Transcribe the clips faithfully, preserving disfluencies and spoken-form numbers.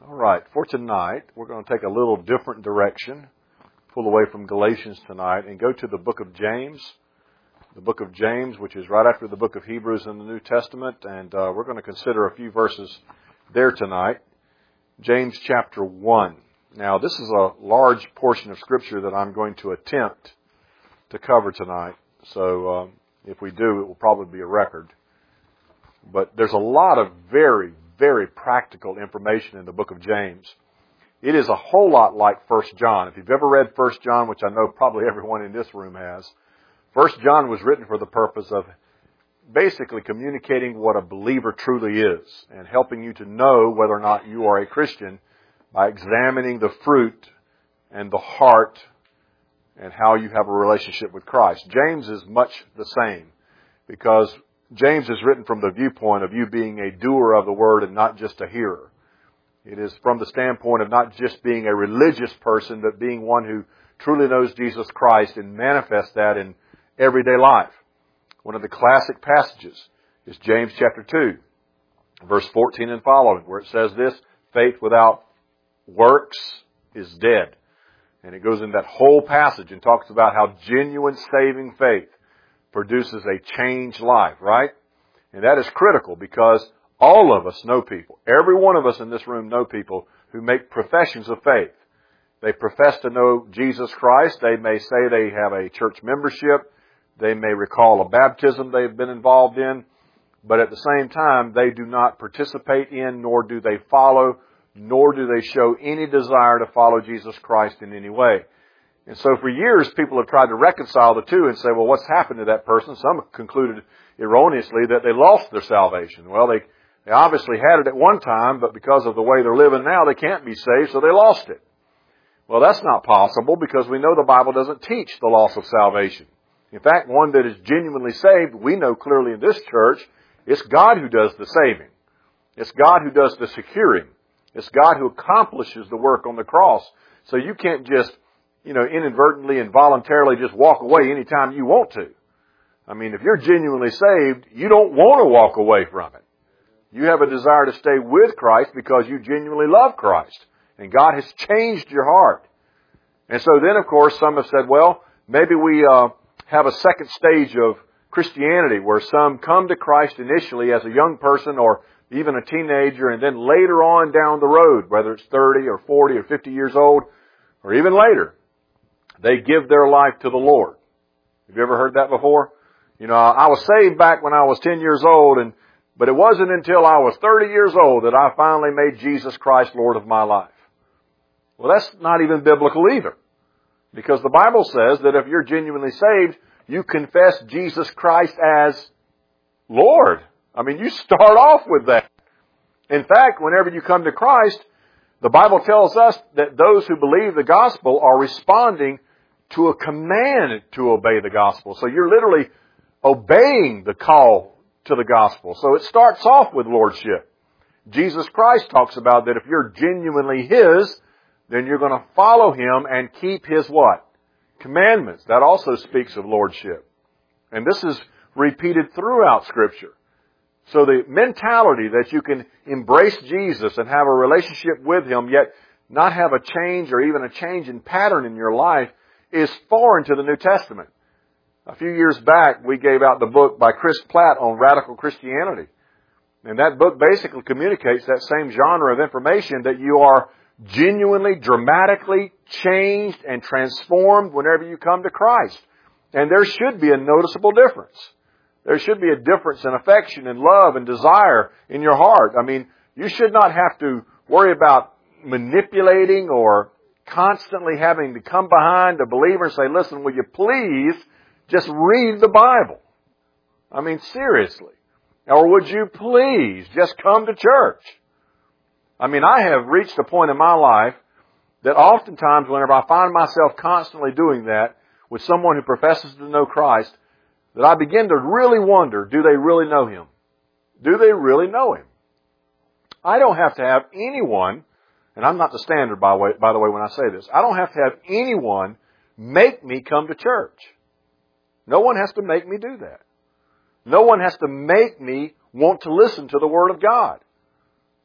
All right, for tonight, we're going to take a little different direction, pull away from Galatians tonight, and go to the book of James. The book of James, which is right after the book of Hebrews in the New Testament, and uh, we're going to consider a few verses there tonight. James chapter one. Now, this is a large portion of Scripture that I'm going to attempt to cover tonight, so um, if we do, it will probably be a record. But there's a lot of very, very practical information in the book of James. It is a whole lot like First John. If you've ever read First John, which I know probably everyone in this room has, First John was written for the purpose of basically communicating what a believer truly is and helping you to know whether or not you are a Christian by examining the fruit and the heart and how you have a relationship with Christ. James is much the same because James is written from the viewpoint of you being a doer of the word and not just a hearer. It is from the standpoint of not just being a religious person, but being one who truly knows Jesus Christ and manifests that in everyday life. One of the classic passages is James chapter two, verse fourteen and following, where it says this, faith without works is dead. And it goes in that whole passage and talks about how genuine saving faith produces a changed life, right? And that is critical because all of us know people. Every one of us in this room know people who make professions of faith. They profess to know Jesus Christ. They may say they have a church membership. They may recall a baptism they've been involved in. But at the same time, they do not participate in, nor do they follow, nor do they show any desire to follow Jesus Christ in any way. And so for years, people have tried to reconcile the two and say, well, what's happened to that person? Some concluded erroneously that they lost their salvation. Well, they, they obviously had it at one time, but because of the way they're living now, they can't be saved, so they lost it. Well, that's not possible because we know the Bible doesn't teach the loss of salvation. In fact, one that is genuinely saved, we know clearly in this church, it's God who does the saving. It's God who does the securing. It's God who accomplishes the work on the cross. So you can't just you know, inadvertently and voluntarily just walk away anytime you want to. I mean, if you're genuinely saved, you don't want to walk away from it. You have a desire to stay with Christ because you genuinely love Christ. And God has changed your heart. And so then, of course, some have said, well, maybe we uh, have a second stage of Christianity where some come to Christ initially as a young person or even a teenager, and then later on down the road, whether it's thirty or forty or fifty years old, or even later, they give their life to the Lord. Have you ever heard that before? You know, I was saved back when I was ten years old, and but it wasn't until I was thirty years old that I finally made Jesus Christ Lord of my life. Well, that's not even biblical either. Because the Bible says that if you're genuinely saved, you confess Jesus Christ as Lord. I mean, you start off with that. In fact, whenever you come to Christ, the Bible tells us that those who believe the gospel are responding to a command to obey the gospel. So you're literally obeying the call to the gospel. So it starts off with lordship. Jesus Christ talks about that if you're genuinely His, then you're going to follow Him and keep His what? Commandments. That also speaks of lordship. And this is repeated throughout Scripture. So the mentality that you can embrace Jesus and have a relationship with Him, yet not have a change or even a change in pattern in your life is foreign to the New Testament. A few years back, we gave out the book by Chris Platt on radical Christianity. And that book basically communicates that same genre of information that you are genuinely, dramatically changed and transformed whenever you come to Christ. And there should be a noticeable difference. There should be a difference in affection and love and desire in your heart. I mean, you should not have to worry about manipulating or constantly having to come behind a believer and say, listen, will you please just read the Bible? I mean, seriously. Or would you please just come to church? I mean, I have reached a point in my life that oftentimes whenever I find myself constantly doing that with someone who professes to know Christ, that I begin to really wonder, do they really know Him? Do they really know Him? I don't have to have anyone, and I'm not the standard by, way, by the way when I say this, I don't have to have anyone make me come to church. No one has to make me do that. No one has to make me want to listen to the Word of God.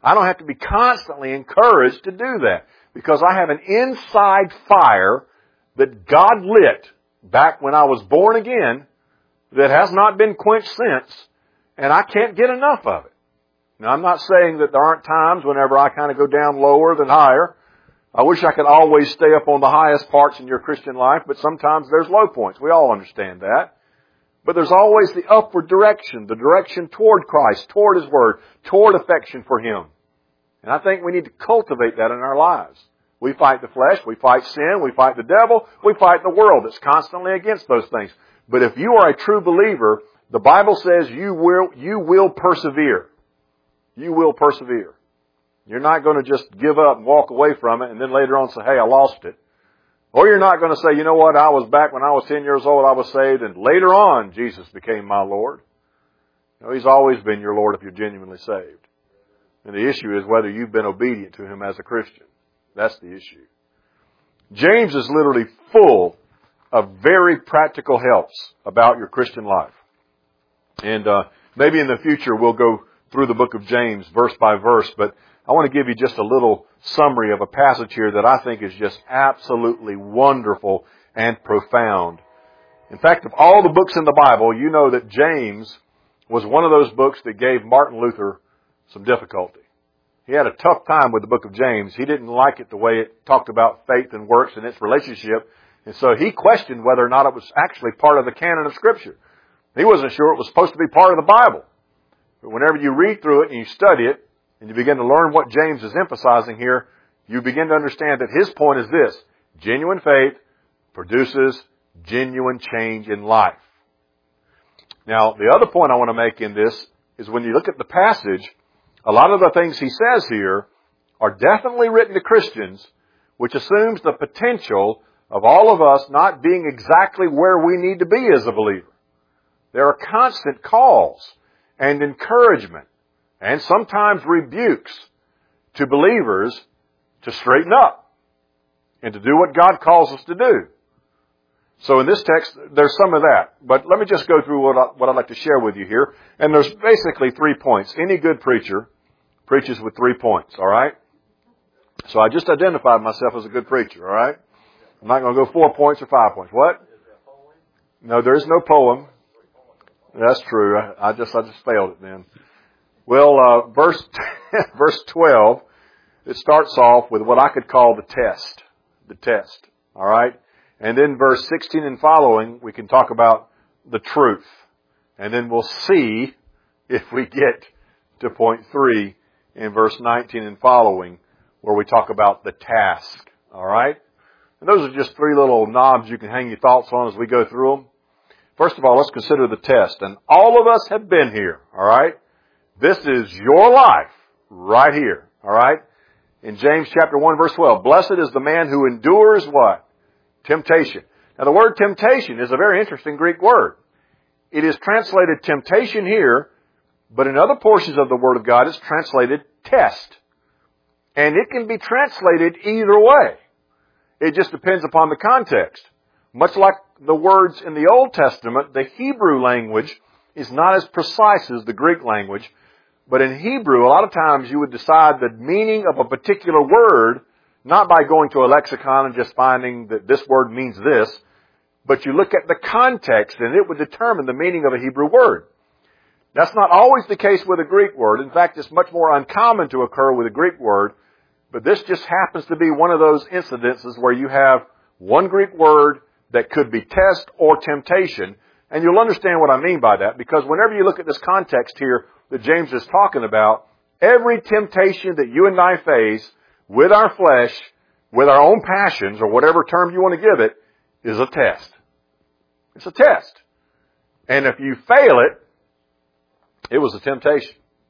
I don't have to be constantly encouraged to do that because I have an inside fire that God lit back when I was born again that has not been quenched since, and I can't get enough of it. Now, I'm not saying that there aren't times whenever I kind of go down lower than higher. I wish I could always stay up on the highest parts in your Christian life, but sometimes there's low points. We all understand that. But there's always the upward direction, the direction toward Christ, toward His Word, toward affection for Him. And I think we need to cultivate that in our lives. We fight the flesh, we fight sin, we fight the devil, we fight the world that's constantly against those things. But if you are a true believer, the Bible says you will, you will persevere. You will persevere. You're not going to just give up and walk away from it and then later on say, hey, I lost it. Or you're not going to say, you know what, I was back when I was ten years old, I was saved, and later on Jesus became my Lord. No, He's always been your Lord if you're genuinely saved. And the issue is whether you've been obedient to Him as a Christian. That's the issue. James is literally full of very practical helps about your Christian life. And uh, maybe in the future we'll go through the book of James verse by verse, but I want to give you just a little summary of a passage here that I think is just absolutely wonderful and profound. In fact, of all the books in the Bible, you know that James was one of those books that gave Martin Luther some difficulty. He had a tough time with the book of James. He didn't like it the way it talked about faith and works and its relationship. And so he questioned whether or not it was actually part of the canon of Scripture. He wasn't sure it was supposed to be part of the Bible. But whenever you read through it and you study it, and you begin to learn what James is emphasizing here, you begin to understand that his point is this: genuine faith produces genuine change in life. Now, the other point I want to make in this is when you look at the passage, a lot of the things he says here are definitely written to Christians, which assumes the potential of all of us not being exactly where we need to be as a believer. There are constant calls and encouragement and sometimes rebukes to believers to straighten up and to do what God calls us to do. So in this text, there's some of that. But let me just go through what, I, what I'd like to share with you here. And there's basically three points. Any good preacher preaches with three points, all right? So I just identified myself as a good preacher, all right? I'm not going to go four points or five points. What? No, there is no poem. That's true. I, I just I just failed it then. Well, uh, verse verse twelve, it starts off with what I could call the test. The test. All right? And then verse sixteen and following, we can talk about the truth. And then we'll see if we get to point three in verse nineteen and following, where we talk about the task. All right? And those are just three little knobs you can hang your thoughts on as we go through them. First of all, let's consider the test. And all of us have been here. All right? This is your life right here. All right? In James chapter one verse twelve, blessed is the man who endures what? Temptation. Now the word temptation is a very interesting Greek word. It is translated temptation here, but in other portions of the Word of God it's translated test. And it can be translated either way. It just depends upon the context. Much like the words in the Old Testament, the Hebrew language is not as precise as the Greek language. But in Hebrew, a lot of times you would decide the meaning of a particular word, not by going to a lexicon and just finding that this word means this, but you look at the context and it would determine the meaning of a Hebrew word. That's not always the case with a Greek word. In fact, it's much more uncommon to occur with a Greek word. But this just happens to be one of those incidences where you have one Greek word that could be test or temptation. And you'll understand what I mean by that, because whenever you look at this context here that James is talking about, every temptation that you and I face with our flesh, with our own passions, or whatever term you want to give it, is a test. It's a test. And if you fail it, it was a temptation.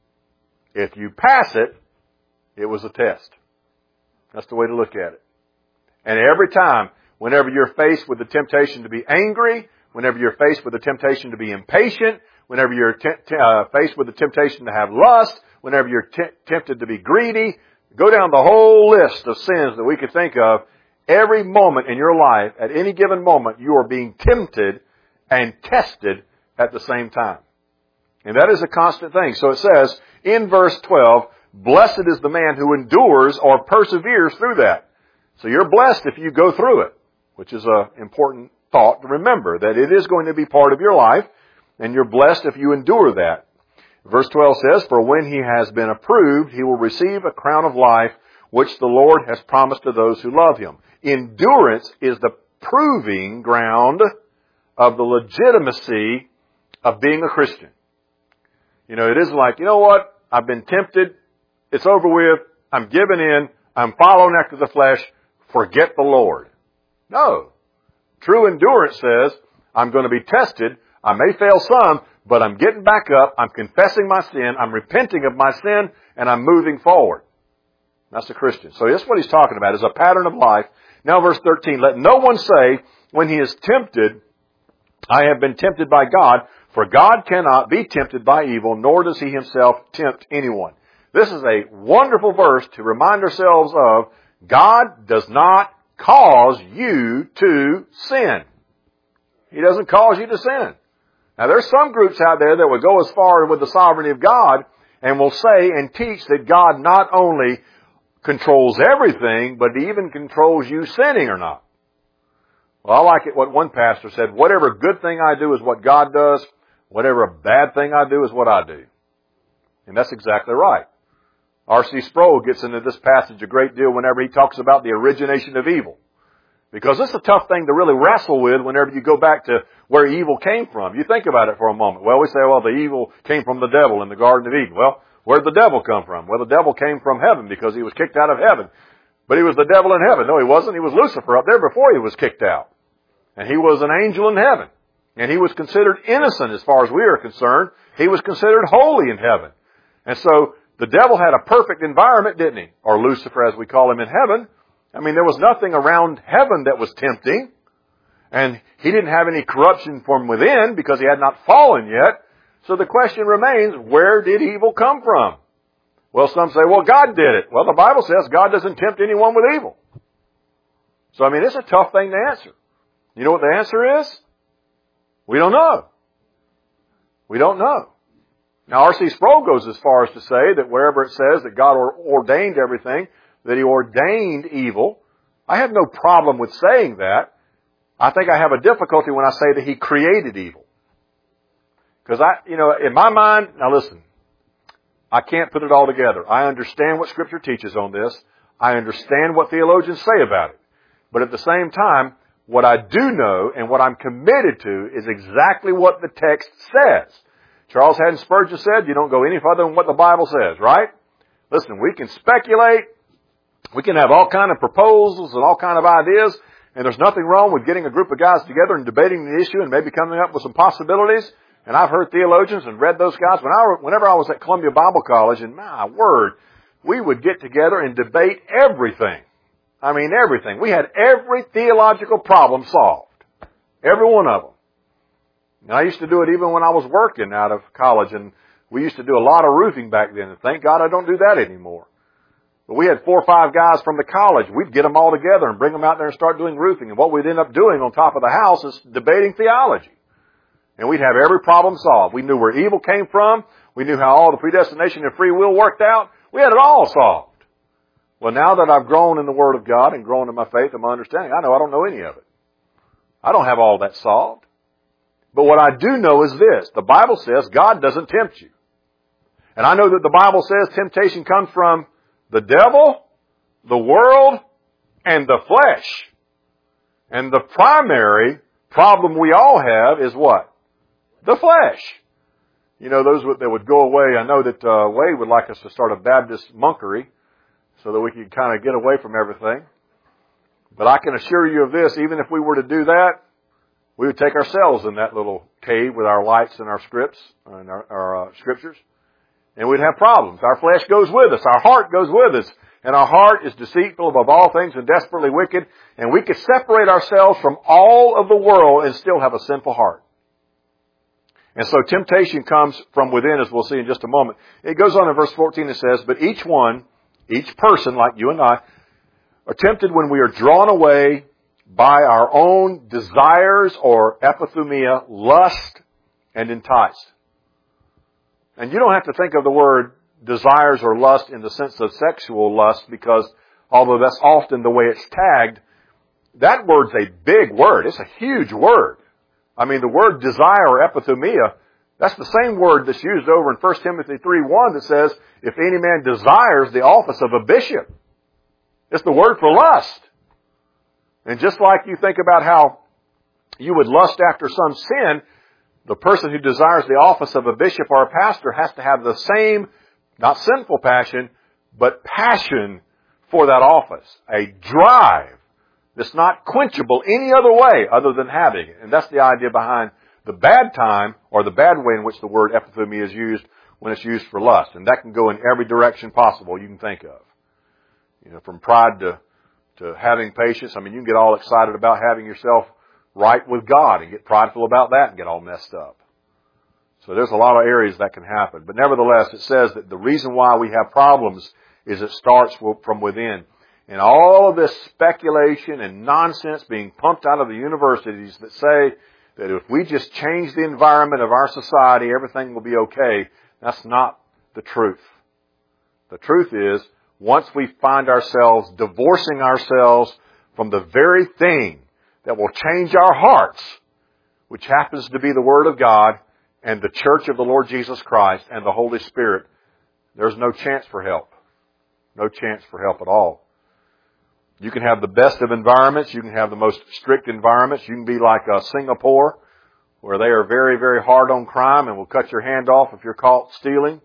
If you pass it, it was a test. That's the way to look at it. And every time, whenever you're faced with the temptation to be angry, whenever you're faced with the temptation to be impatient, whenever you're te- te- uh, faced with the temptation to have lust, whenever you're te- tempted to be greedy, go down the whole list of sins that we could think of. Every moment in your life, at any given moment, you are being tempted and tested at the same time. And that is a constant thing. So it says in verse twelve, Blessed is the man who endures or perseveres through that. So you're blessed if you go through it, which is an important thought to remember, that it is going to be part of your life, and you're blessed if you endure that. Verse twelve says, for when he has been approved, he will receive a crown of life, which the Lord has promised to those who love him. Endurance is the proving ground of the legitimacy of being a Christian. You know, it isn't like, you know what, I've been tempted, it's over with, I'm giving in, I'm following after the flesh, forget the Lord. No. True endurance says, I'm going to be tested, I may fail some, but I'm getting back up, I'm confessing my sin, I'm repenting of my sin, and I'm moving forward. That's a Christian. So that's what he's talking about, is a pattern of life. Now verse thirteen, let no one say, when he is tempted, I have been tempted by God, for God cannot be tempted by evil, nor does he himself tempt anyone. This is a wonderful verse to remind ourselves of. God does not cause you to sin. He doesn't cause you to sin. Now there's some groups out there that will go as far with the sovereignty of God and will say and teach that God not only controls everything, but he even controls you sinning or not. Well, I like it what one pastor said, whatever good thing I do is what God does, whatever bad thing I do is what I do. And that's exactly right. R C Sproul gets into this passage a great deal whenever he talks about the origination of evil. Because this is a tough thing to really wrestle with whenever you go back to where evil came from. You think about it for a moment. Well, we say, well, the evil came from the devil in the Garden of Eden. Well, where did the devil come from? Well, the devil came from heaven because he was kicked out of heaven. But he was the devil in heaven. No, he wasn't. He was Lucifer up there before he was kicked out. And he was an angel in heaven. And he was considered innocent as far as we are concerned. He was considered holy in heaven. And so the devil had a perfect environment, didn't he? Or Lucifer, as we call him in heaven. I mean, there was nothing around heaven that was tempting. And he didn't have any corruption from within because he had not fallen yet. So the question remains, where did evil come from? Well, some say, well, God did it. Well, the Bible says God doesn't tempt anyone with evil. So, I mean, it's a tough thing to answer. You know what the answer is? We don't know. We don't know. Now, R C Sproul goes as far as to say that wherever it says that God ordained everything, that he ordained evil. I have no problem with saying that. I think I have a difficulty when I say that he created evil. Because I, you know, in my mind, now listen, I can't put it all together. I understand what Scripture teaches on this. I understand what theologians say about it. But at the same time, what I do know and what I'm committed to is exactly what the text says. Charles Haddon Spurgeon said, you don't go any further than what the Bible says, right? Listen, we can speculate. We can have all kind of proposals and all kind of ideas. And there's nothing wrong with getting a group of guys together and debating the issue and maybe coming up with some possibilities. And I've heard theologians and read those guys. When I, whenever I was at Columbia Bible College, and my word, we would get together and debate everything. I mean, everything. We had every theological problem solved. Every one of them. And I used to do it even when I was working out of college, and we used to do a lot of roofing back then. And thank God I don't do that anymore. But we had four or five guys from the college. We'd get them all together and bring them out there and start doing roofing. And what we'd end up doing on top of the house is debating theology. And we'd have every problem solved. We knew where evil came from. We knew how all the predestination and free will worked out. We had it all solved. Well, now that I've grown in the Word of God and grown in my faith and my understanding, I know I don't know any of it. I don't have all that solved. But what I do know is this. The Bible says God doesn't tempt you. And I know that the Bible says temptation comes from the devil, the world, and the flesh. And the primary problem we all have is what? The flesh. You know, those that would go away, I know that uh, Wade would like us to start a Baptist monkery so that we could kind of get away from everything. But I can assure you of this, even if we were to do that, we would take ourselves in that little cave with our lights and our scripts and our, our uh, scriptures, and we'd have problems. Our flesh goes with us. Our heart goes with us. And our heart is deceitful above all things and desperately wicked. And we could separate ourselves from all of the world and still have a sinful heart. And so temptation comes from within, as we'll see in just a moment. It goes on in verse fourteen, it says, but each one, each person like you and I, are tempted when we are drawn away by our own desires or epithumia, lust, and enticed. And you don't have to think of the word desires or lust in the sense of sexual lust, because although that's often the way it's tagged, that word's a big word. It's a huge word. I mean, the word desire or epithumia, that's the same word that's used over in First Timothy three one that says, if any man desires the office of a bishop. It's the word for lust. And just like you think about how you would lust after some sin, the person who desires the office of a bishop or a pastor has to have the same, not sinful passion, but passion for that office. A drive that's not quenchable any other way other than having it. And that's the idea behind the bad time or the bad way in which the word epithumia is used when it's used for lust. And that can go in every direction possible you can think of. You know, from pride to, to having patience. I mean, you can get all excited about having yourself right with God and get prideful about that and get all messed up. So there's a lot of areas that can happen. But nevertheless, it says that the reason why we have problems is it starts from within. And all of this speculation and nonsense being pumped out of the universities that say that if we just change the environment of our society, everything will be okay, that's not the truth. The truth is, once we find ourselves divorcing ourselves from the very thing that will change our hearts, which happens to be the Word of God and the Church of the Lord Jesus Christ and the Holy Spirit, there's no chance for help. No chance for help at all. You can have the best of environments. You can have the most strict environments. You can be like uh, Singapore, where they are very, very hard on crime and will cut your hand off if you're caught stealing.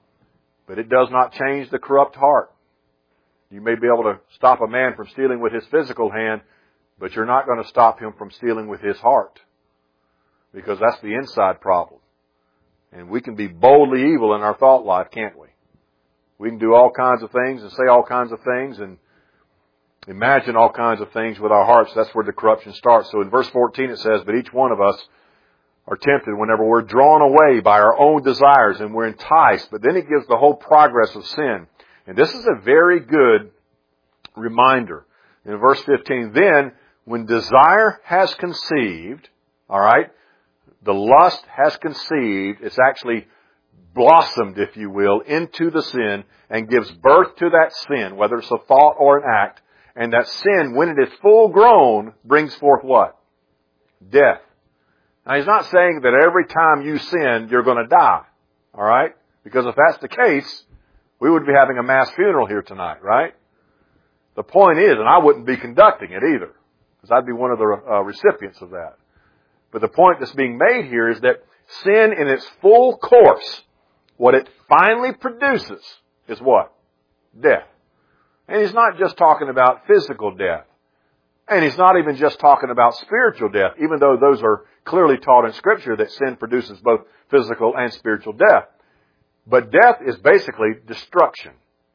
But it does not change the corrupt heart. You may be able to stop a man from stealing with his physical hand, but you're not going to stop him from stealing with his heart. Because that's the inside problem. And we can be boldly evil in our thought life, can't we? We can do all kinds of things and say all kinds of things and imagine all kinds of things with our hearts. That's where the corruption starts. So in verse fourteen it says, but each one of us are tempted whenever we're drawn away by our own desires and we're enticed. But then it gives the whole progress of sin. And this is a very good reminder. In verse fifteen, then when desire has conceived, all right, the lust has conceived, it's actually blossomed, if you will, into the sin and gives birth to that sin, whether it's a thought or an act. And that sin, when it is full grown, brings forth what? Death. Now, he's not saying that every time you sin, you're going to die. All right? Because if that's the case, we would be having a mass funeral here tonight, right? The point is, and I wouldn't be conducting it either, because I'd be one of the uh, recipients of that. But the point that's being made here is that sin in its full course, what it finally produces is what? Death. And he's not just talking about physical death. And he's not even just talking about spiritual death, even though those are clearly taught in Scripture that sin produces both physical and spiritual death. But death is basically destruction.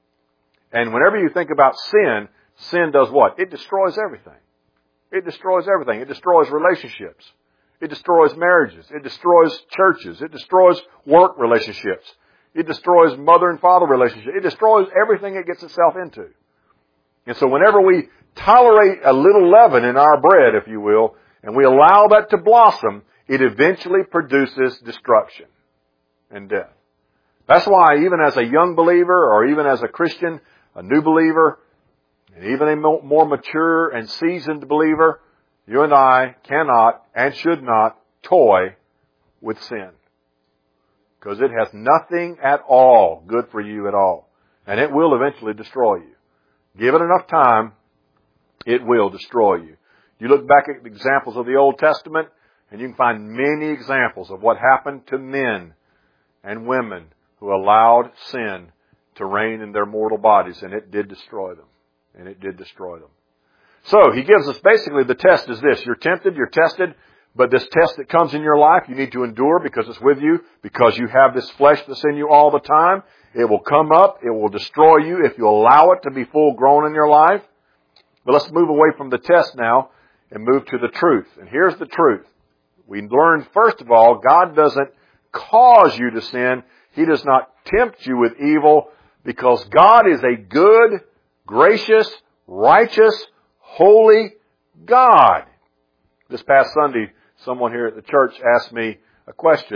And whenever you think about sin, sin does what? It destroys everything. It destroys everything. It destroys relationships. It destroys marriages. It destroys churches. It destroys work relationships. It destroys mother and father relationships. It destroys everything it gets itself into. And so whenever we tolerate a little leaven in our bread, if you will, and we allow that to blossom, it eventually produces destruction and death. That's why even as a young believer or even as a Christian, a new believer, and even a more mature and seasoned believer, you and I cannot and should not toy with sin. Because it has nothing at all good for you at all. And it will eventually destroy you. Give it enough time, it will destroy you. You look back at examples of the Old Testament, and you can find many examples of what happened to men and women who allowed sin to reign in their mortal bodies, and it did destroy them. And it did destroy them. So, he gives us basically the test is this. You're tempted, you're tested, but this test that comes in your life, you need to endure because it's with you, because you have this flesh that's in you all the time. It will come up, it will destroy you if you allow it to be full grown in your life. But let's move away from the test now and move to the truth. And here's the truth. We learned, first of all, God doesn't cause you to sin. He does not tempt you with evil because God is a good, gracious, righteous, holy God. This past Sunday, someone here at the church asked me a question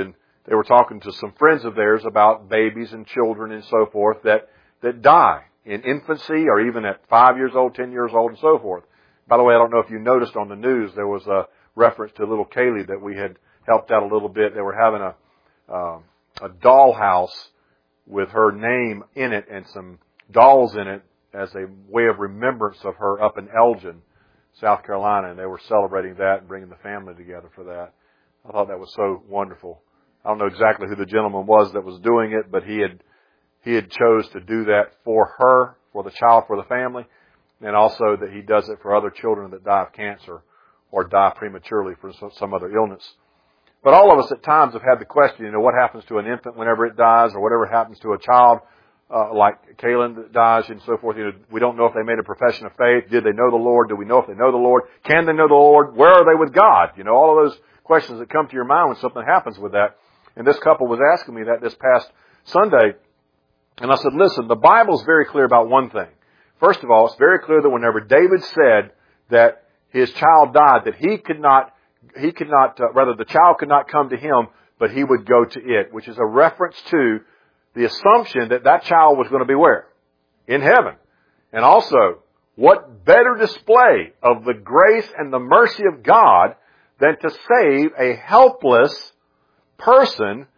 they were talking to some friends of theirs about babies and children and so forth that, that die in infancy or even at five years old, ten years old and so forth. By the way, I don't know if you noticed on the news, there was a reference to little Kaylee that we had helped out a little bit. They were having a, uh, a dollhouse with her name in it and some dolls in it as a way of remembrance of her up in Elgin, South Carolina, and they were celebrating that and bringing the family together for that. I thought that was so wonderful. I don't know exactly who the gentleman was that was doing it, but he had he had chose to do that for her, for the child, for the family, and also that he does it for other children that die of cancer or die prematurely for some other illness. But all of us at times have had the question, you know, what happens to an infant whenever it dies, or whatever happens to a child uh, like Kaylin that dies and so forth. You know, we don't know if they made a profession of faith. Did they know the Lord? Do we know if they know the Lord? Can they know the Lord? Where are they with God? You know, all of those questions that come to your mind when something happens with that. And this couple was asking me that this past Sunday. And I said, listen, the Bible is very clear about one thing. First of all, it's very clear that whenever David said that his child died, that he could not, he could not, uh, rather the child could not come to him, but he would go to it, which is a reference to the assumption that that child was going to be where? In heaven. And also, what better display of the grace and the mercy of God than to save a helpless person,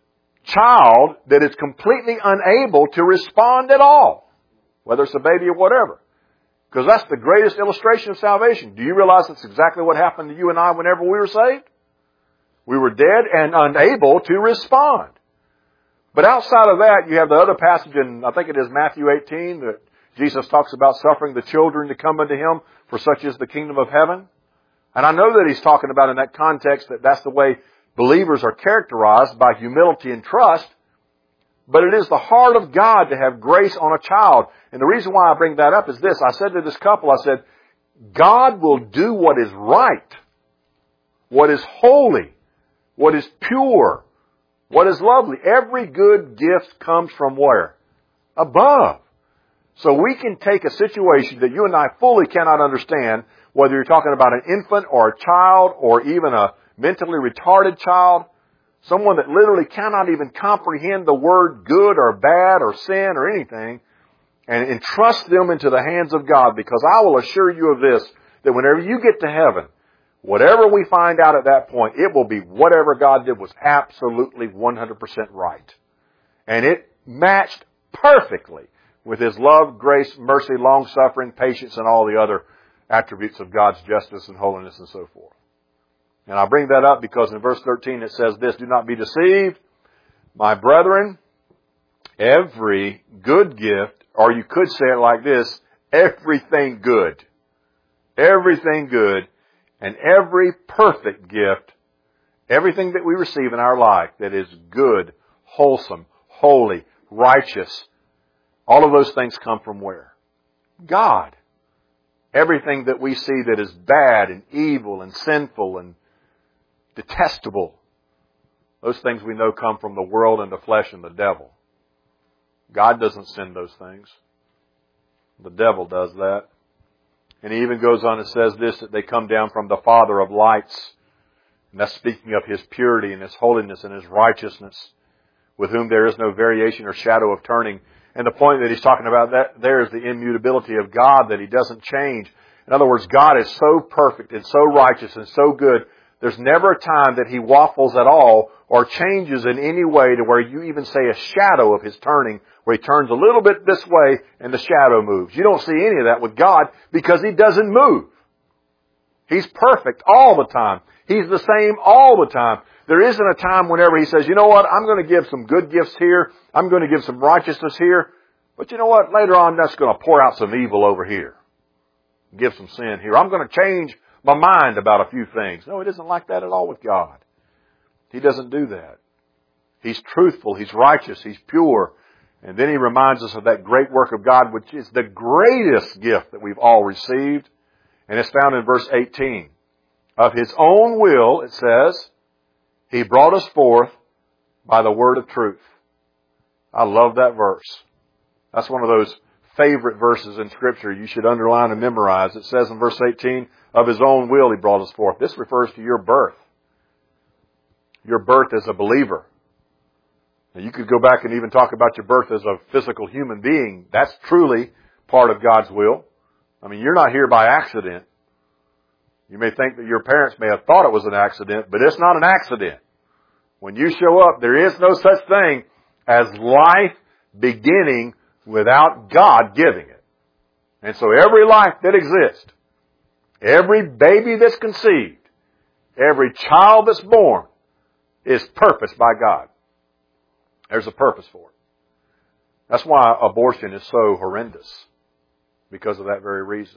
child, that is completely unable to respond at all, whether it's a baby or whatever. Because that's the greatest illustration of salvation. Do you realize that's exactly what happened to you and I whenever we were saved? We were dead and unable to respond. But outside of that, you have the other passage in, I think it is Matthew eighteen, that Jesus talks about suffering the children to come unto Him, for such is the kingdom of heaven. And I know that He's talking about in that context that that's the way believers are characterized, by humility and trust. But it is the heart of God to have grace on a child. And the reason why I bring that up is this. I said to this couple, I said, God will do what is right, what is holy, what is pure, what is lovely. Every good gift comes from where? Above. So we can take a situation that you and I fully cannot understand, whether you're talking about an infant or a child or even a mentally retarded child, someone that literally cannot even comprehend the word good or bad or sin or anything, and entrust them into the hands of God, because I will assure you of this, that whenever you get to heaven, whatever we find out at that point, it will be whatever God did was absolutely one hundred percent right. And it matched perfectly with His love, grace, mercy, long-suffering, patience, and all the other attributes of God's justice and holiness and so forth. And I bring that up because in verse thirteen it says this, do not be deceived, my brethren, every good gift, or you could say it like this, everything good, everything good, and every perfect gift, everything that we receive in our life that is good, wholesome, holy, righteous, all of those things come from where? God. Everything that we see that is bad and evil and sinful and detestable, those things we know come from the world and the flesh and the devil. God doesn't send those things. The devil does that. And he even goes on and says this, that they come down from the Father of lights. And that's speaking of His purity and His holiness and His righteousness, with whom there is no variation or shadow of turning. And the point that he's talking about that there is the immutability of God, that He doesn't change. In other words, God is so perfect and so righteous and so good, there's never a time that He waffles at all or changes in any way to where you even say a shadow of His turning, where He turns a little bit this way and the shadow moves. You don't see any of that with God because He doesn't move. He's perfect all the time. He's the same all the time. There isn't a time whenever He says, you know what, I'm going to give some good gifts here. I'm going to give some righteousness here. But you know what, later on, that's going to pour out some evil over here. Give some sin here. I'm going to change my mind about a few things. No, it isn't like that at all with God. He doesn't do that. He's truthful. He's righteous. He's pure. And then He reminds us of that great work of God, which is the greatest gift that we've all received. And it's found in verse eighteen. Of His own will, it says, He brought us forth by the word of truth. I love that verse. That's one of those favorite verses in Scripture you should underline and memorize. It says in verse eighteen, of His own will He brought us forth. This refers to your birth. Your birth as a believer. Now, you could go back and even talk about your birth as a physical human being. That's truly part of God's will. I mean, you're not here by accident. You may think that your parents may have thought it was an accident, but it's not an accident. When you show up, there is no such thing as life beginning without God giving it. And so every life that exists, every baby that's conceived, every child that's born is purposed by God. There's a purpose for it. That's why abortion is so horrendous, because of that very reason.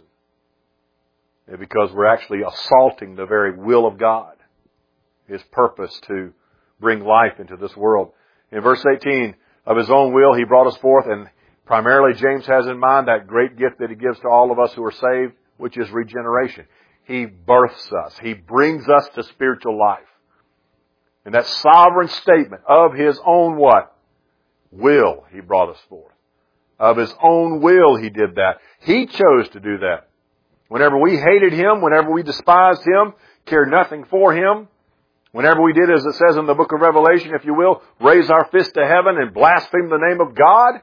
And because we're actually assaulting the very will of God, His purpose to bring life into this world. In verse eighteen, of His own will He brought us forth, and primarily James has in mind that great gift that He gives to all of us who are saved, which is regeneration. He births us. He brings us to spiritual life. And that sovereign statement of His own what? Will He brought us forth. Of His own will He did that. He chose to do that. Whenever we hated Him, whenever we despised Him, cared nothing for Him, whenever we did, as it says in the book of Revelation, if you will, raise our fist to heaven and blaspheme the name of God,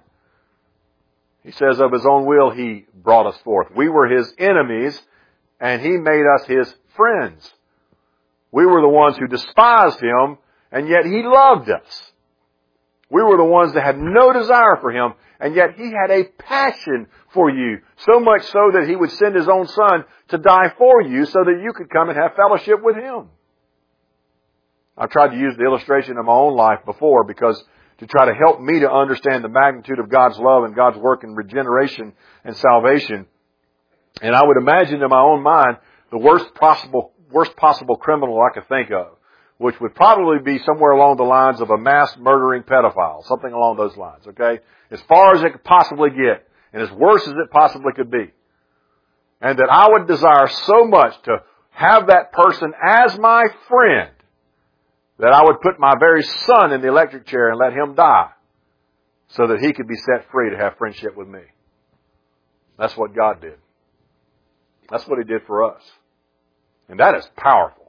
He says of His own will He brought us forth. We were His enemies, and He made us His friends. We were the ones who despised Him, and yet He loved us. We were the ones that had no desire for Him, and yet He had a passion for you, so much so that He would send His own Son to die for you so that you could come and have fellowship with Him. I've tried to use the illustration of my own life before because to try to help me to understand the magnitude of God's love and God's work in regeneration and salvation. And I would imagine in my own mind the worst possible worst possible criminal I could think of, which would probably be somewhere along the lines of a mass murdering pedophile, something along those lines, okay? As far as it could possibly get, and as worse as it possibly could be. And that I would desire so much to have that person as my friend that I would put my very son in the electric chair and let him die so that he could be set free to have friendship with me. That's what God did. That's what He did for us. And that is powerful.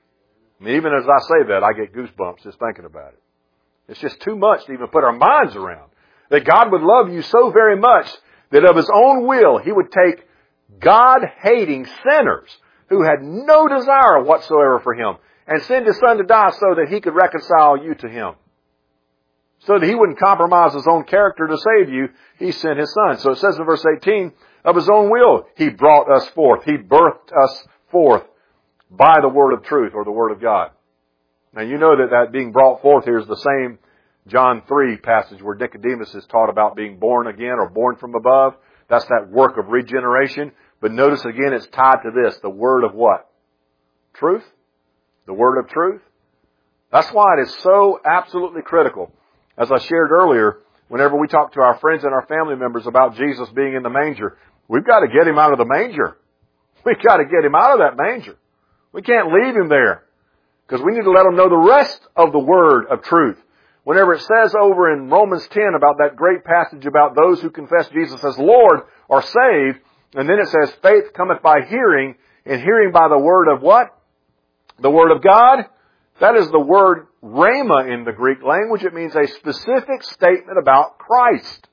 I mean, even as I say that, I get goosebumps just thinking about it. It's just too much to even put our minds around. That God would love you so very much that of His own will, He would take God-hating sinners who had no desire whatsoever for Him and send His Son to die so that He could reconcile you to Him. So that He wouldn't compromise His own character to save you, He sent His Son. So it says in verse eighteen, of His own will, He brought us forth. He birthed us forth by the word of truth, or the word of God. Now you know that that being brought forth here is the same John three passage where Nicodemus is taught about being born again or born from above. That's that work of regeneration. But notice again it's tied to this, the word of what? Truth? The word of truth? That's why it is so absolutely critical. As I shared earlier, whenever we talk to our friends and our family members about Jesus being in the manger, we've got to get Him out of the manger. We've got to get Him out of that manger. We can't leave Him there because we need to let Him know the rest of the word of truth. Whenever it says over in Romans ten about that great passage about those who confess Jesus as Lord are saved, and then it says faith cometh by hearing, and hearing by the word of what? The word of God. That is the word rhema in the Greek language. It means a specific statement about Christ.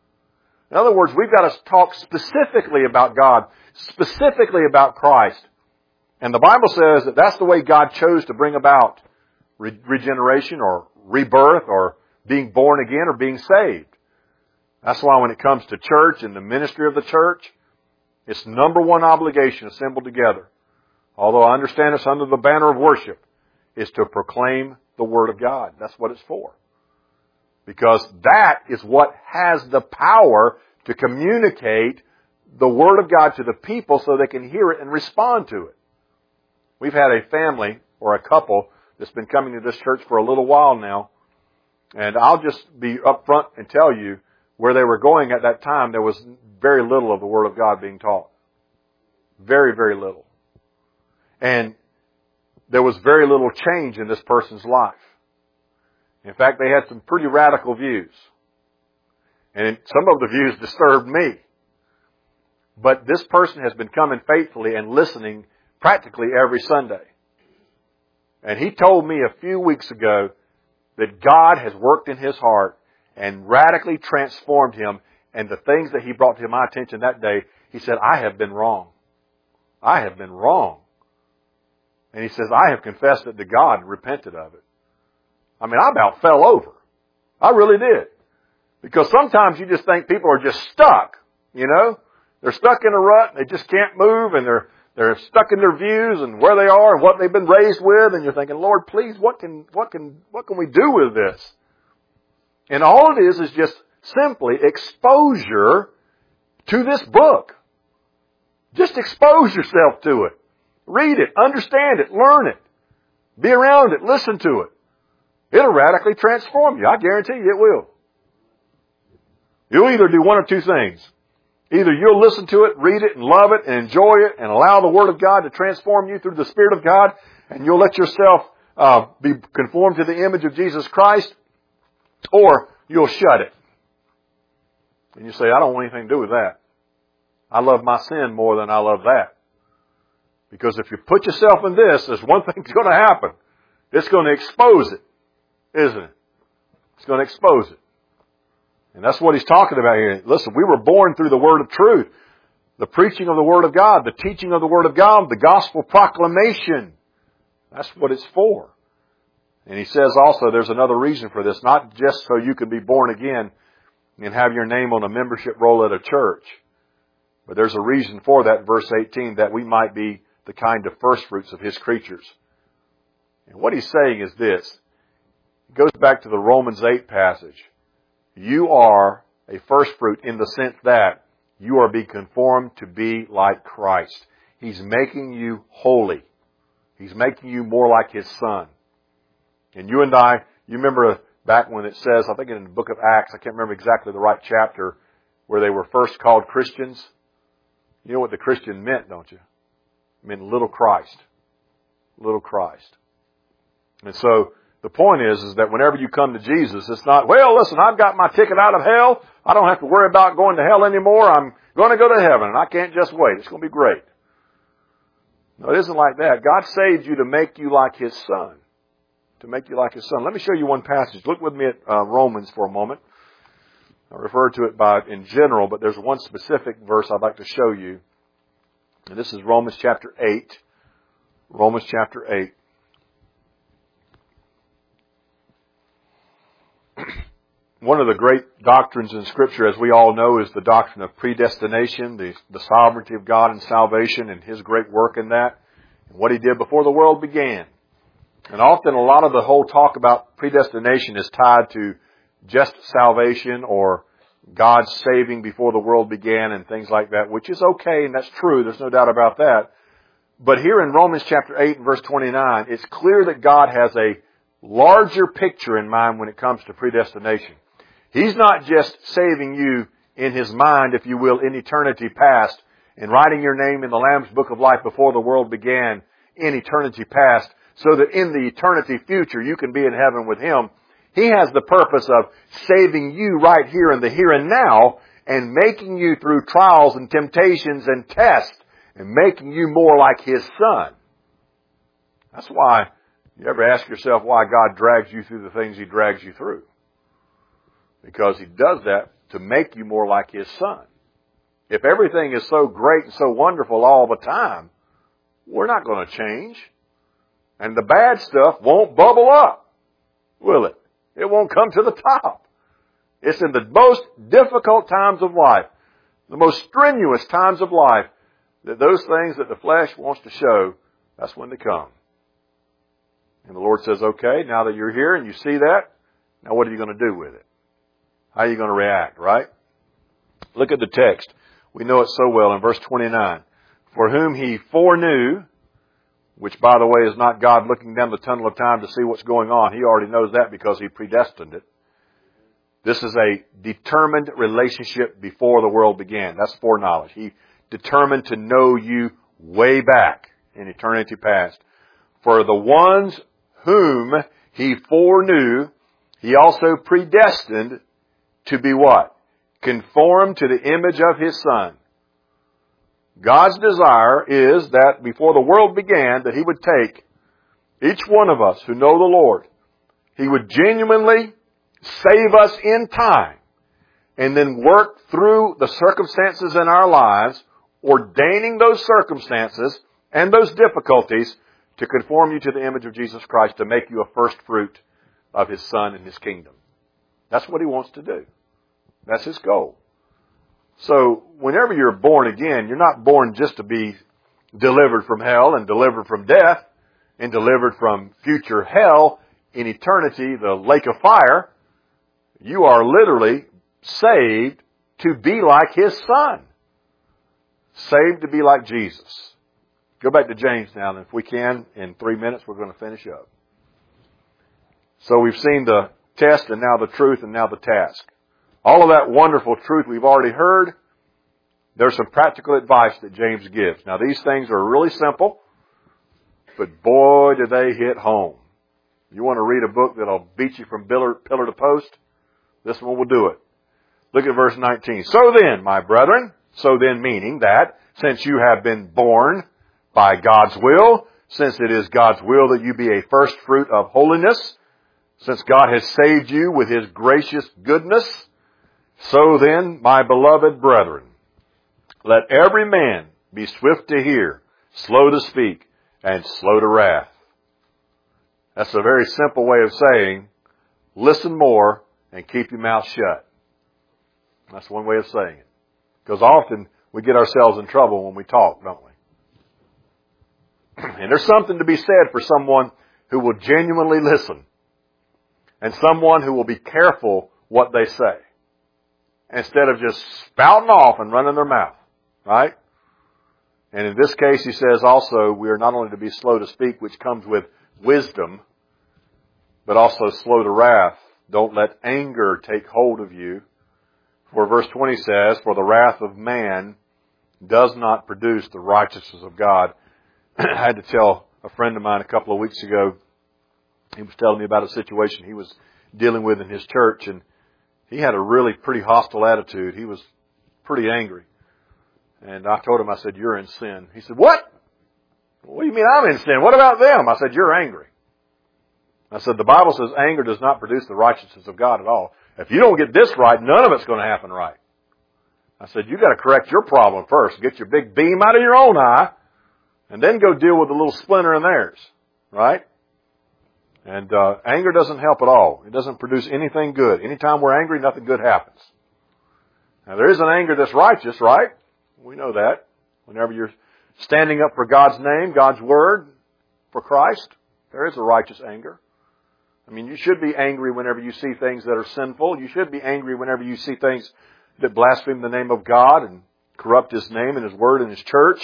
In other words, we've got to talk specifically about God, specifically about Christ. And the Bible says that that's the way God chose to bring about re- regeneration or rebirth or being born again or being saved. That's why when it comes to church and the ministry of the church, its number one obligation assembled together, although I understand it's under the banner of worship, is to proclaim the Word of God. That's what it's for. Because that is what has the power to communicate the Word of God to the people so they can hear it and respond to it. We've had a family or a couple that's been coming to this church for a little while now. And I'll just be upfront and tell you where they were going at that time, there was very little of the Word of God being taught. Very, very little. And there was very little change in this person's life. In fact, they had some pretty radical views. And some of the views disturbed me. But this person has been coming faithfully and listening practically every Sunday. And he told me a few weeks ago that God has worked in his heart and radically transformed him, and the things that he brought to my attention that day, he said, I have been wrong. I have been wrong. And he says, I have confessed it to God and repented of it. I mean, I about fell over. I really did. Because sometimes you just think people are just stuck, you know. They're stuck in a rut, they just can't move, and they're they're stuck in their views and where they are and what they've been raised with, and you're thinking, Lord, please, what can what can what can we do with this? And all it is is just simply exposure to this book. Just expose yourself to it. Read it, understand it, learn it. Be around it, listen to it. It'll radically transform you. I guarantee you it will. You'll either do one of two things. Either you'll listen to it, read it, and love it, and enjoy it, and allow the Word of God to transform you through the Spirit of God, and you'll let yourself uh, be conformed to the image of Jesus Christ, or you'll shut it. And you say, I don't want anything to do with that. I love my sin more than I love that. Because if you put yourself in this, there's one thing that's going to happen. It's going to expose it, isn't it? It's going to expose it. And that's what he's talking about here. Listen, we were born through the word of truth. The preaching of the word of God, the teaching of the word of God, the gospel proclamation. That's what it's for. And he says also there's another reason for this, not just so you can be born again and have your name on a membership roll at a church. But there's a reason for that, verse eighteen, that we might be the kind of first fruits of his creatures. And what he's saying is this. It goes back to the Romans eight passage. You are a first fruit in the sense that you are being conformed to be like Christ. He's making you holy. He's making you more like his Son. And you and I, you remember back when it says, I think in the book of Acts, I can't remember exactly the right chapter, where they were first called Christians. You know what the Christian meant, don't you? It meant little Christ. Little Christ. And so, the point is, is that whenever you come to Jesus, it's not, well, listen, I've got my ticket out of hell. I don't have to worry about going to hell anymore. I'm going to go to heaven, and I can't just wait. It's going to be great. No, it isn't like that. God saved you to make you like his Son. To make you like his Son. Let me show you one passage. Look with me at uh, Romans for a moment. I refer to it by in general, but there's one specific verse I'd like to show you. And this is Romans chapter eight. Romans chapter eight. One of the great doctrines in Scripture, as we all know, is the doctrine of predestination, the, the sovereignty of God in salvation and his great work in that, and what he did before the world began. And often a lot of the whole talk about predestination is tied to just salvation or God saving before the world began and things like that, which is okay, and that's true. There's no doubt about that. But here in Romans chapter eight and verse twenty-nine, it's clear that God has a larger picture in mind when it comes to predestination. He's not just saving you in his mind, if you will, in eternity past, and writing your name in the Lamb's Book of Life before the world began in eternity past, so that in the eternity future you can be in heaven with him. He has the purpose of saving you right here in the here and now, and making you through trials and temptations and tests, and making you more like his Son. That's why you ever ask yourself why God drags you through the things he drags you through? Because he does that to make you more like his Son. If everything is so great and so wonderful all the time, we're not going to change. And the bad stuff won't bubble up, will it? It won't come to the top. It's in the most difficult times of life, the most strenuous times of life, that those things that the flesh wants to show, that's when they come. And the Lord says, okay, now that you're here and you see that, now what are you going to do with it? How are you going to react, right? Look at the text. We know it so well in verse twenty-nine. For whom he foreknew, which by the way is not God looking down the tunnel of time to see what's going on. He already knows that because he predestined it. This is a determined relationship before the world began. That's foreknowledge. He determined to know you way back in eternity past. For the ones whom he foreknew, he also predestined to be what? Conformed to the image of his Son. God's desire is that before the world began, that he would take each one of us who know the Lord He would genuinely save us in time and then work through the circumstances in our lives, ordaining those circumstances and those difficulties to conform you to the image of Jesus Christ, to make you a first fruit of His Son and His kingdom. That's what He wants to do. That's His goal. So whenever you're born again, you're not born just to be delivered from hell and delivered from death and delivered from future hell in eternity, the lake of fire. You are literally saved to be like His Son. Saved to be like Jesus. Go back to James now, and if we can, in three minutes, we're going to finish up. So we've seen the test and now the truth and now the task. All of that wonderful truth we've already heard. There's some practical advice that James gives. Now these things are really simple, but boy do they hit home. You want to read a book that'll beat you from pillar, pillar to post? This one will do it. Look at verse nineteen. So then, my brethren, so then meaning that since you have been born by God's will, since it is God's will that you be a first fruit of holiness, since God has saved you with His gracious goodness, so then, my beloved brethren, let every man be swift to hear, slow to speak, and slow to wrath. That's a very simple way of saying, listen more and keep your mouth shut. That's one way of saying it. Because often we get ourselves in trouble when we talk, don't we? And there's something to be said for someone who will genuinely listen. And someone who will be careful what they say. Instead of just spouting off and running their mouth. Right? And in this case, he says also, we are not only to be slow to speak, which comes with wisdom, but also slow to wrath. Don't let anger take hold of you. For verse twenty says, for the wrath of man does not produce the righteousness of God. I had to tell a friend of mine a couple of weeks ago, he was telling me about a situation he was dealing with in his church, and he had a really pretty hostile attitude. He was pretty angry. And I told him, I said, you're in sin. He said, what? What do you mean I'm in sin? What about them? I said, you're angry. I said, the Bible says anger does not produce the righteousness of God at all. If you don't get this right, none of it's going to happen right. I said, you got to correct your problem first. Get your big beam out of your own eye, and then go deal with the little splinter in theirs. Right? And uh, anger doesn't help at all. It doesn't produce anything good. Anytime we're angry, nothing good happens. Now, there is an anger that's righteous, right? We know that. Whenever you're standing up for God's name, God's word, for Christ, there is a righteous anger. I mean, you should be angry whenever you see things that are sinful. You should be angry whenever you see things that blaspheme the name of God and corrupt His name and His word and His church.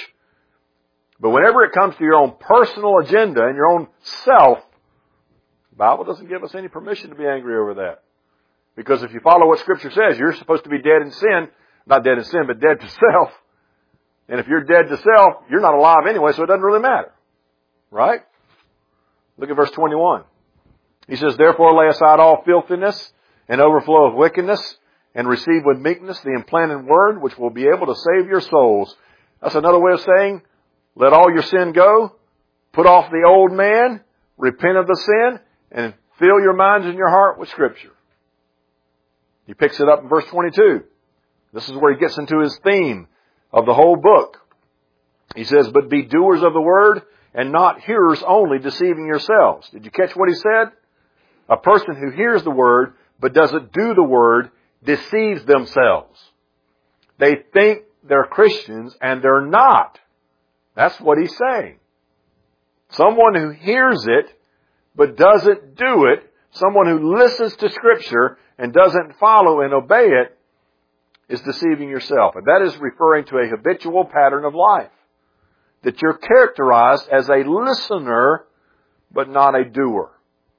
But whenever it comes to your own personal agenda and your own self, the Bible doesn't give us any permission to be angry over that. Because if you follow what Scripture says, you're supposed to be dead in sin. Not dead in sin, but dead to self. And if you're dead to self, you're not alive anyway, so it doesn't really matter. Right? Look at verse twenty-one. He says, therefore lay aside all filthiness and overflow of wickedness, and receive with meekness the implanted word, which will be able to save your souls. That's another way of saying, let all your sin go, put off the old man, repent of the sin, and fill your minds and your heart with Scripture. He picks it up in verse twenty-two. This is where he gets into his theme of the whole book. He says, but be doers of the word and not hearers only, deceiving yourselves. Did you catch what he said? A person who hears the word but doesn't do the word deceives themselves. They think they're Christians and they're not. That's what he's saying. Someone who hears it but doesn't do it, someone who listens to Scripture and doesn't follow and obey it, is deceiving yourself. And that is referring to a habitual pattern of life. That you're characterized as a listener, but not a doer.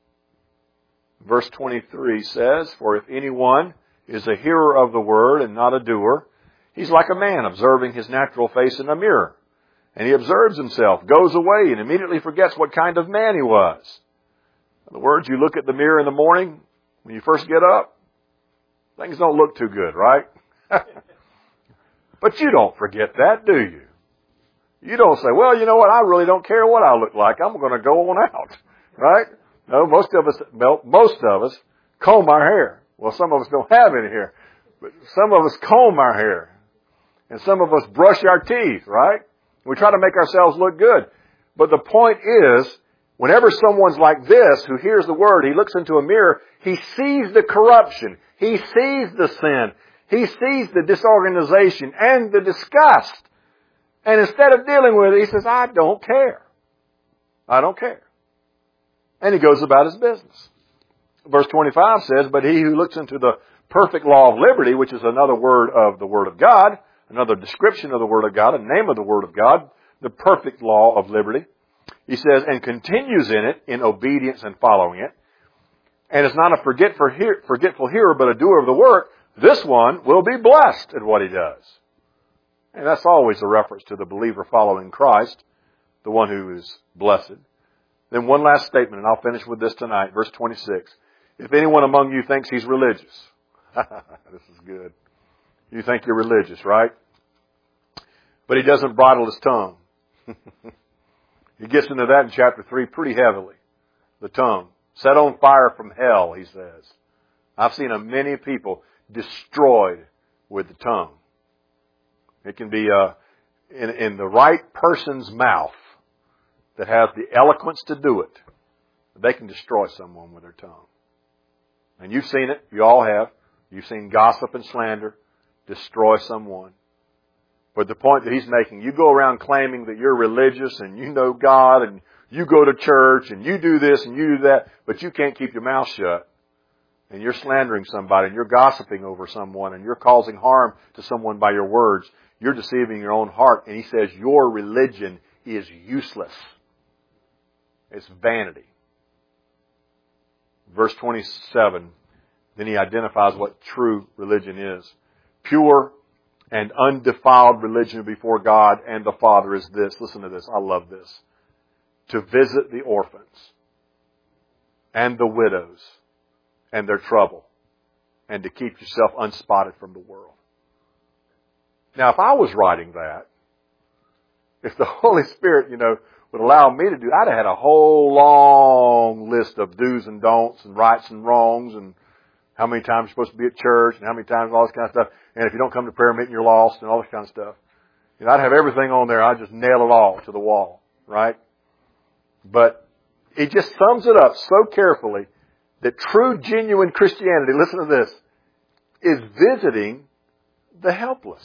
Verse twenty-three says, for if anyone is a hearer of the word and not a doer, he's like a man observing his natural face in a mirror. And he observes himself, goes away, and immediately forgets what kind of man he was. In other words, you look at the mirror in the morning, when you first get up, things don't look too good, right? But you don't forget that, do you? You don't say, well, you know what, I really don't care what I look like. I'm going to go on out, right? No, most of us, well, most of us comb our hair. Well, some of us don't have any hair, but some of us comb our hair. And some of us brush our teeth, right? We try to make ourselves look good. But the point is, whenever someone's like this, who hears the Word, he looks into a mirror, he sees the corruption. He sees the sin. He sees the disorganization and the disgust. And instead of dealing with it, he says, I don't care. I don't care. And he goes about his business. Verse twenty-five says, but he who looks into the perfect law of liberty, which is another word of the Word of God, another description of the Word of God, a name of the Word of God, the perfect law of liberty. He says, and continues in it, in obedience and following it, and is not a forgetful, hear, forgetful hearer, but a doer of the work, this one will be blessed at what he does. And that's always a reference to the believer following Christ, the one who is blessed. Then one last statement, and I'll finish with this tonight, verse twenty-six. If anyone among you thinks he's religious, this is good. You think you're religious, right? But he doesn't bridle his tongue. He gets into that in chapter three pretty heavily. The tongue. Set on fire from hell, he says. I've seen a many people destroyed with the tongue. It can be uh, in, in the right person's mouth that has the eloquence to do it. They can destroy someone with their tongue. And you've seen it. You all have. You've seen gossip and slander destroy someone. But the point that he's making, you go around claiming that you're religious and you know God and you go to church and you do this and you do that, but you can't keep your mouth shut. And you're slandering somebody and you're gossiping over someone and you're causing harm to someone by your words. You're deceiving your own heart. And he says your religion is useless. It's vanity. Verse twenty-seven, then he identifies what true religion is. Pure and undefiled religion before God and the Father is this. Listen to this. I love this. To visit the orphans and the widows and their trouble and to keep yourself unspotted from the world. Now, if I was writing that, if the Holy Spirit, you know, would allow me to do, I'd have had a whole long list of do's and don'ts and rights and wrongs and how many times you're supposed to be at church and how many times all this kind of stuff. And if you don't come to prayer meeting, you're lost and all this kind of stuff. You know, I'd have everything on there. I'd just nail it all to the wall, right? But it just sums it up so carefully that true, genuine Christianity, listen to this, is visiting the helpless,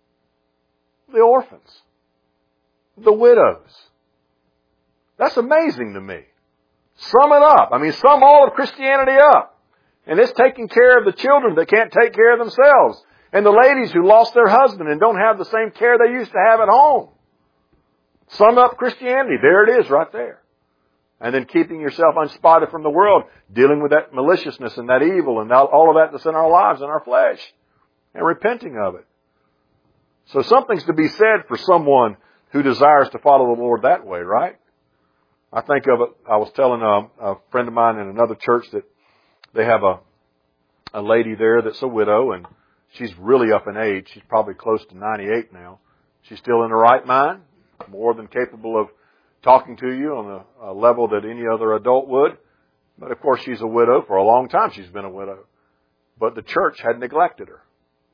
the orphans, the widows. That's amazing to me. Sum it up. I mean, sum all of Christianity up. And it's taking care of the children that can't take care of themselves. And the ladies who lost their husband and don't have the same care they used to have at home. Sum up Christianity. There it is right there. And then keeping yourself unspotted from the world, dealing with that maliciousness and that evil and all of that that's in our lives and our flesh. And repenting of it. So something's to be said for someone who desires to follow the Lord that way, right? I think of it, I was telling a, a friend of mine in another church that they have a, a lady there that's a widow and she's really up in age. She's probably close to ninety-eight now. She's still in her right mind, more than capable of talking to you on a, a level that any other adult would. But of course she's a widow. For a long time she's been a widow. But the church had neglected her.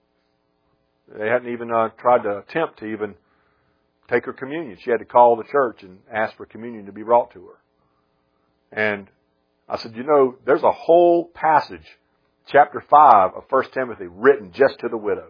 They hadn't even uh, tried to attempt to even take her communion. She had to call the church and ask for communion to be brought to her. And I said, you know, there's a whole passage, chapter five of First Timothy, written just to the widows.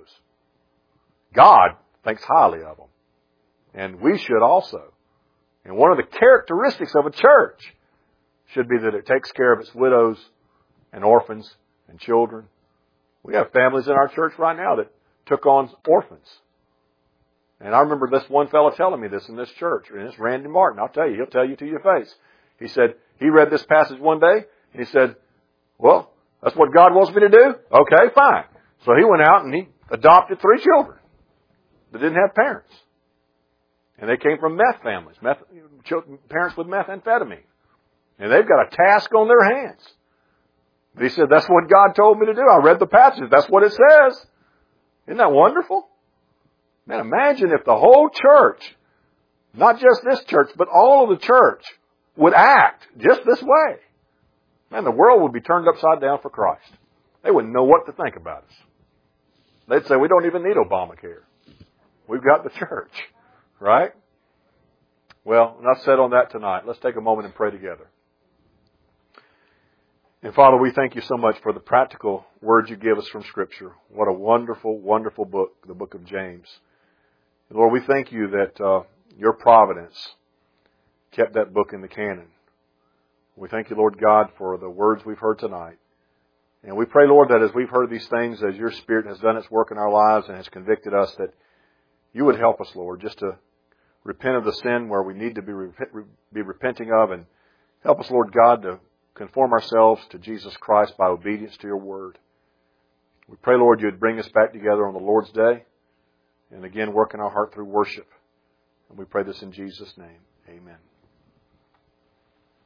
God thinks highly of them. And we should also. And one of the characteristics of a church should be that it takes care of its widows and orphans and children. We have families in our church right now that took on orphans. And I remember this one fellow telling me this in this church, and it's Randy Martin. I'll tell you, he'll tell you to your face. He said, he read this passage one day, and he said, well, that's what God wants me to do? Okay, fine. So he went out and he adopted three children that didn't have parents. And they came from meth families, meth, parents with methamphetamine. And they've got a task on their hands. But he said, that's what God told me to do. I read the passage. That's what it says. Isn't that wonderful? Man, imagine if the whole church, not just this church, but all of the church, would act just this way. Man, the world would be turned upside down for Christ. They wouldn't know what to think about us. They'd say, we don't even need Obamacare. We've got the church. Right? Well, enough said on that tonight. Let's take a moment and pray together. And Father, we thank you so much for the practical words you give us from Scripture. What a wonderful, wonderful book, the book of James. And Lord, we thank you that uh, your providence kept that book in the canon. We thank you, Lord God, for the words we've heard tonight. And we pray, Lord, that as we've heard these things, as your Spirit has done its work in our lives and has convicted us, that you would help us, Lord, just to repent of the sin where we need to be, be repenting of, and help us, Lord God, to conform ourselves to Jesus Christ by obedience to your word. We pray, Lord, you would bring us back together on the Lord's day and again work in our heart through worship. And we pray this in Jesus' name. Amen.